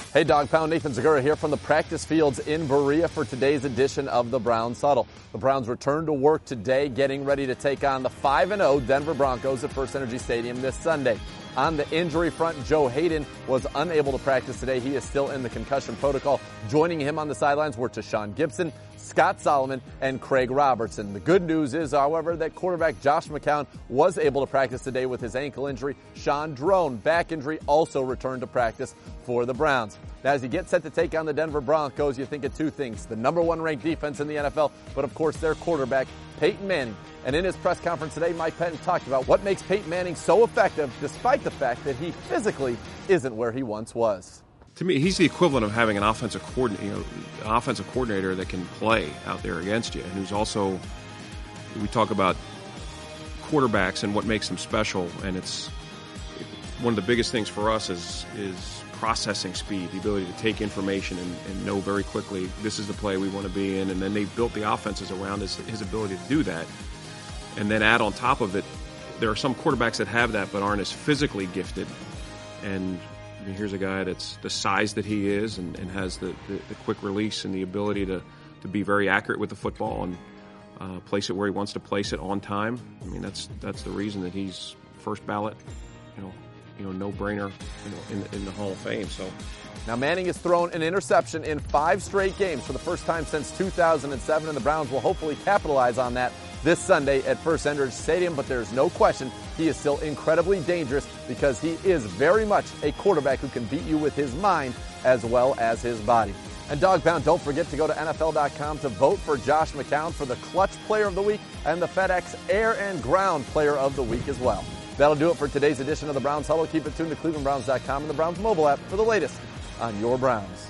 Hey, Dog Pound, Nathan Zegura here from the practice fields in Berea for today's edition of the Browns Huddle. The Browns return to work today, getting ready to take on the 5-0 Denver Broncos at FirstEnergy Stadium this Sunday. On the injury front, Joe Haden was unable to practice today. He is still in the concussion protocol. Joining him on the sidelines were Tashawn Gibson, Scott Solomon, and Craig Robertson. The good news is, however, that quarterback Josh McCown was able to practice today with his ankle injury. Sean Drone, back injury, also returned to practice for the Browns. Now, as you get set to take on the Denver Broncos, you think of two things: the number one ranked defense in the NFL, but of course their quarterback, Peyton Manning. And in his press conference today, Mike Pettine talked about what makes Peyton Manning so effective, despite the fact that he physically isn't where he once was. To me, he's the equivalent of having an offensive coordinator that can play out there against you, and who's also, we talk about quarterbacks and what makes them special, and it's one of the biggest things for us is processing speed, the ability to take information and know very quickly this is the play we want to be in, and then they built the offenses around his ability to do that. And then add on top of it, there are some quarterbacks that have that but aren't as physically gifted. And I mean, here's a guy that's the size that he is and has the quick release and the ability to be very accurate with the football and place it where he wants to place it on time. I mean, that's the reason that he's first ballot, no-brainer, in the Hall of Fame. So. Now, Manning has thrown an interception in 5 straight games for the first time since 2007, and the Browns will hopefully capitalize on that this Sunday at FirstEnergy Stadium. But there's no question he is still incredibly dangerous because he is very much a quarterback who can beat you with his mind as well as his body. And Dog Pound, don't forget to go to NFL.com to vote for Josh McCown for the Clutch Player of the Week and the FedEx Air and Ground Player of the Week as well. That'll do it for today's edition of the Browns Huddle. Keep it tuned to ClevelandBrowns.com and the Browns mobile app for the latest on your Browns.